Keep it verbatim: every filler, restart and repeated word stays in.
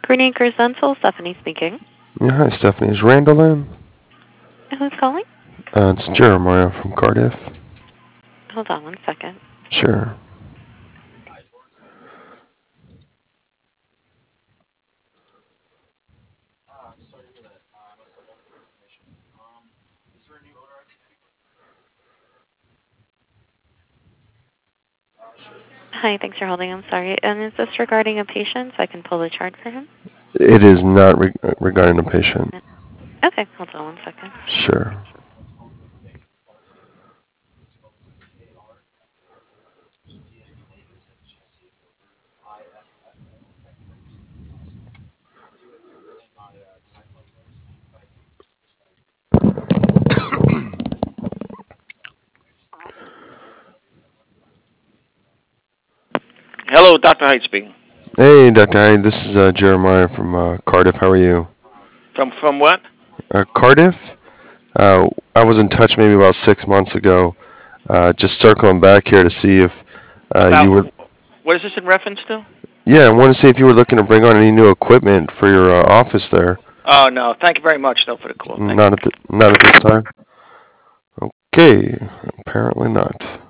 Green Acres Dental, Stephanie speaking. Yeah, hi, Stephanie. Is Randall in? Who's calling? Uh, it's Jeremiah from Cardiff. Hold on one second. Sure. Hi, thanks for holding. I'm sorry. And is this regarding a patient so I can pull the chart for him? It is not re- regarding a patient. Okay, hold on one second. Sure. Hello, Doctor Hyde speaking. Hey, Doctor Hyde. This is uh, Jeremiah from uh, Cardiff. How are you? From from what? Uh, Cardiff? Uh, I was in touch maybe about six months ago. Uh, just circling back here to see if uh, you were. About what is this in reference to? Yeah, I want to see if you were looking to bring on any new equipment for your uh, office there. Oh no, thank you very much though for the call. Thank Not you. at the, not at this time. Okay, apparently not.